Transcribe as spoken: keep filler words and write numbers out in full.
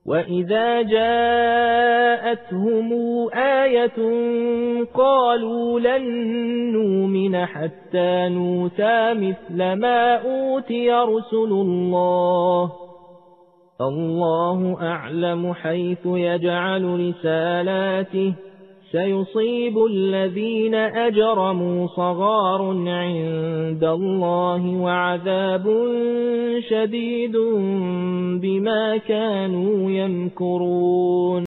وَإِذَا جَاءَتْهُمْ آيَةٌ قَالُوا لَن نُّؤْمِنَ حَتَّى نُؤْتَىٰ مِثْلَ مَا أُوتِيَ رُسُلُ اللَّهِ اللَّهُ أَعْلَمُ حَيْثُ يَجْعَلُ رِسَالَاتِهِ سَيُصِيبُ الَّذِينَ أَجْرَمُوا صَغَارٌ عِندَ اللَّهِ وَعَذَابٌ شَدِيدٌ بِمَا كَانُوا يَمْكُرُونَ